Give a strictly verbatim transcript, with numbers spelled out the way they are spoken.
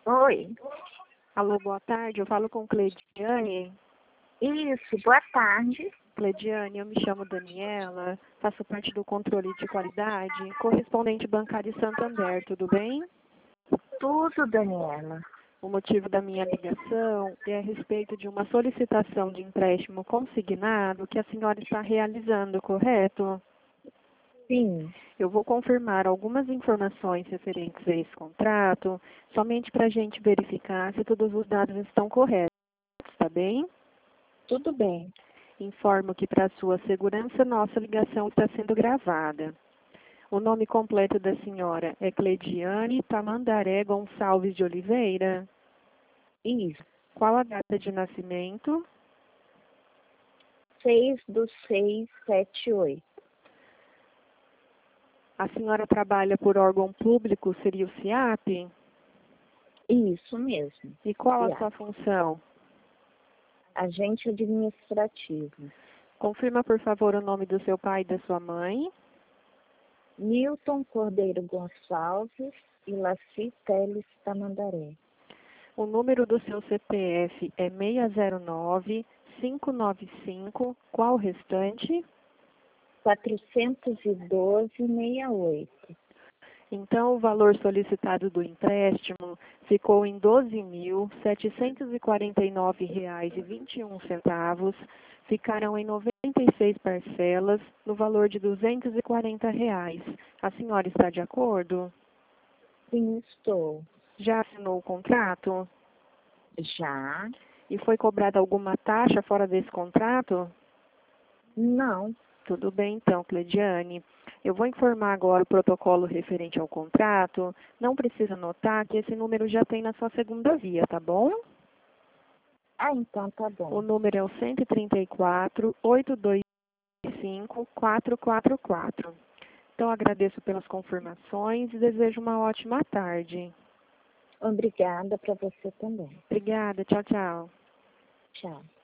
Oi. Alô, boa tarde. Eu falo com Cleidiane. Isso, boa tarde. Cleidiane, eu me chamo Daniela, faço parte do controle de qualidade, correspondente bancário Santander, tudo bem? Tudo, Daniela. O motivo da minha ligação é a respeito de uma solicitação de empréstimo consignado que a senhora está realizando, correto? Sim. Eu vou confirmar algumas informações referentes a esse contrato, somente para a gente verificar se todos os dados estão corretos, tá bem? Tudo bem. Informo que, para sua segurança, nossa ligação está sendo gravada. O nome completo da senhora é Cleidiane Tamandaré Gonçalves de Oliveira. Isso. Qual a data de nascimento? seis do seis, sete oito. A senhora trabalha por órgão público, seria o SIAP? Isso mesmo. E qual a SIAP. sua função? Agente administrativo. Confirma, por favor, o nome do seu pai e da sua mãe. Nilton Cordeiro Gonçalves e Laci Teles Tamandaré. O número do seu C P F é seis zero nove, cinco nove cinco. Qual o restante? quatrocentos e doze, sessenta e oito. Então, o valor solicitado do empréstimo ficou em doze mil setecentos e quarenta e nove reais e vinte e um centavos. Ficaram em noventa e seis parcelas, no valor de duzentos e quarenta reais. A senhora está de acordo? Sim, estou. Já assinou o contrato? Já? E foi cobrada alguma taxa fora desse contrato? Não. Tudo bem, então, Cleidiane. Eu vou informar agora o protocolo referente ao contrato. Não precisa anotar que esse número já tem na sua segunda via, tá bom? Ah, então tá O bom. número é o cento e trinta e quatro, oitocentos e vinte e cinco, quatrocentos e quarenta e quatro. Então, agradeço pelas confirmações e desejo uma ótima tarde. Obrigada para você também. Obrigada. Tchau, tchau. Tchau.